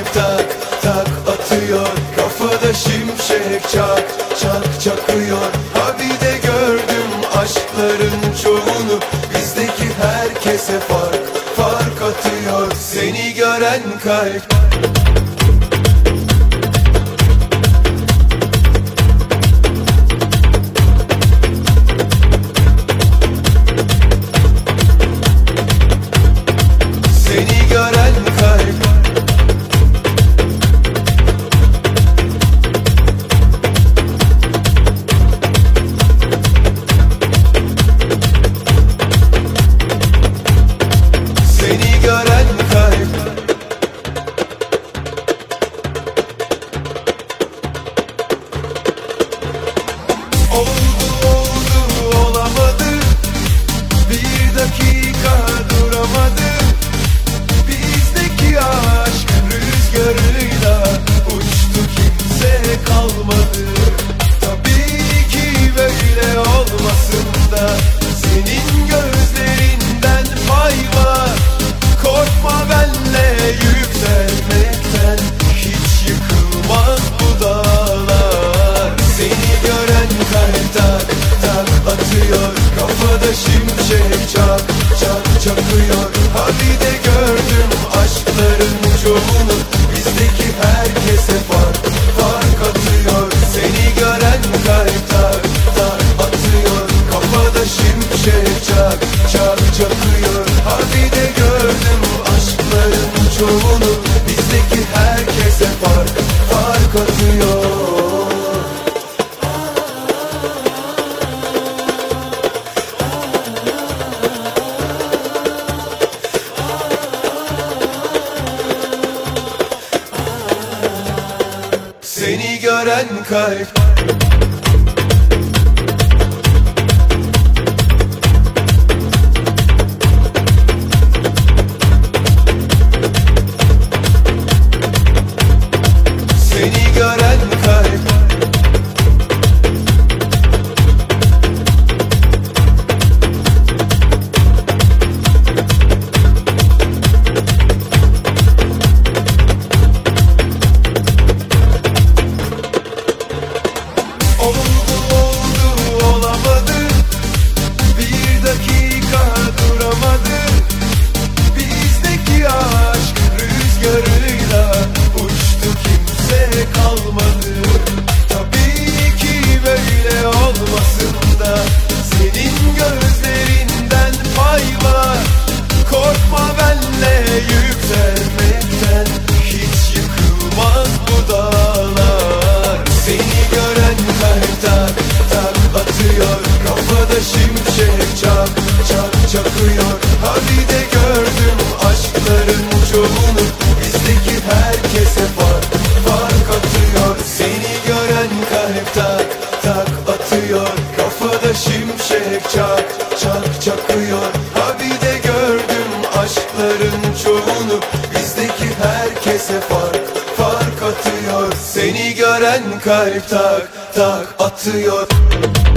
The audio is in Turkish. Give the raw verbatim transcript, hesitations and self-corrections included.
kalp tak tak atıyor. Kafada şimşek çak çak çakıyor. Ha bir de gördüm aşkların çoğunu. Bizdeki herkese fark fark atıyor. Seni gören kalp. Seni gören kalp. Seni gören kalp. Oldu oldu olamadı, bir dakika duramadı. Bizdeki aşk rüzgarıyla uçtu, kimse kalmadı. Tabii ki böyle olmasın da senin gözlerinden pay var. Korkma benle yükselmekten, hiç yıkılmaz bu dağlar. Seni gören kalp tak tak atıyor. Kafada şimşek çak çak çakıyor. Ha bir de gördüm aşkların çoğunu. Bizdeki herkese fark fark atıyor. Seni gören kalp tak tak atıyor. Kafada şimşek çak çak çakıyor. Ha bir de gördüm aşkların çoğunu. Bizdeki herkese fark fark atıyor. Seni gören kalp. Seni gören kalp. Oldu oldu olamadı, bir dakika duramadı. Bizdeki aşk rüzgarıyla uçtu, kimse kalmadı. Tabii ki böyle olmasın da senin gözlerinden pay var. Korkma benle yükselmekten, hiç yıkılmaz bu dağlar. Seni gören kalp tak tak atıyor. Kafada şimşek çak çak çakıyor. Ha bir de gördüm aşkların çoğunu. Bizdeki herkese fark fark atıyor. Seni gören kalp tak tak atıyor. Kafada şimşek çak çak çakıyor. Ha bir de gördüm aşkların çoğunu. Bizdeki herkese fark fark atıyor. Seni gören kalp tak tak atıyor.